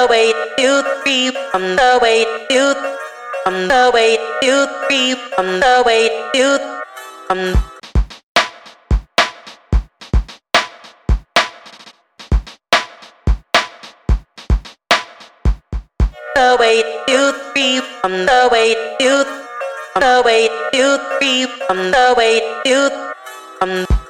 the way to three, on the way to, on the way to three, on the way to, on the way to three, on the way to, on the way to three, on the way to, on